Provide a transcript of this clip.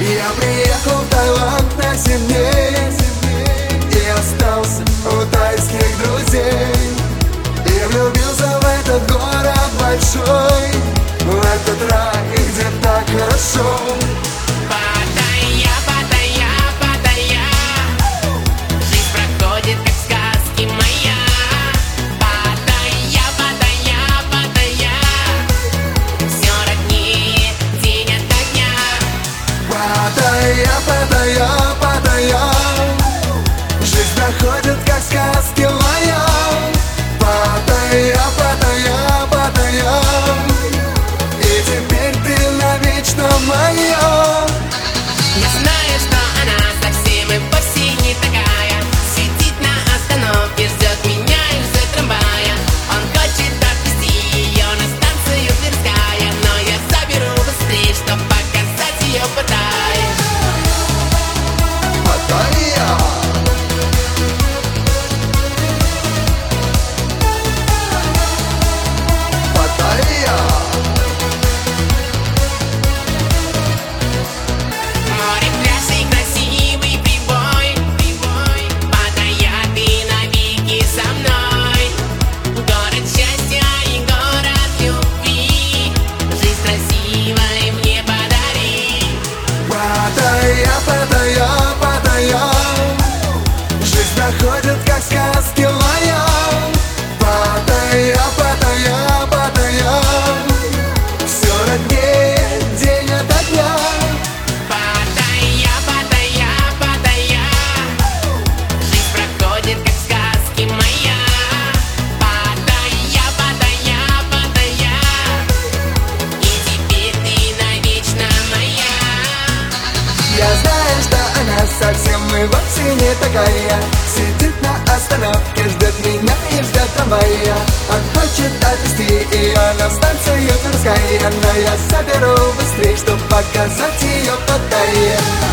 Я приехал в Таиланд на 7 дней и остался у тайских друзей. И влюбился в этот город большой, в этот рай, где так хорошо. Паттайя, Паттайя, Паттайя, жизнь проходит как в сказке моя. Паттайя, Паттайя, Паттайя, все роднее день ото дня. Паттайя, Паттайя, Паттайя, жизнь проходит как в сказке моя. Паттайя, Паттайя, Паттайя, и теперь ты навечно моя. Я знаю, что она совсем и вовсе не такая. Сидит на остановке, ждет меня и ждет трамвая. Он хочет отвезти ее на станцию Тверская, но я заберу быстрее, чтоб показать ее Паттайе. Паттайя, Паттайя. Море, пляж и красивый прибой. Паттайя, ты навеки со мной. Город счастья и город любви. Жизнь красивой мне подари. Паттайя, Паттайя, Паттайя, жизнь проходит как в сказке моя. Паттайя, Паттайя, Паттайя, все роднее день ото дня. Паттайя, Паттайя, Паттайя, жизнь проходит как в сказке моя. Паттайя, Паттайя, Паттайя, и теперь ты навечно моя. Я знаю, что она совсем и вовсе не такая. Сидит на остановке, ждет меня и ждет трамвая. Он хочет отвезти ее на станцию Тверская, но я заберу быстрее, чтоб показать ее Паттайе.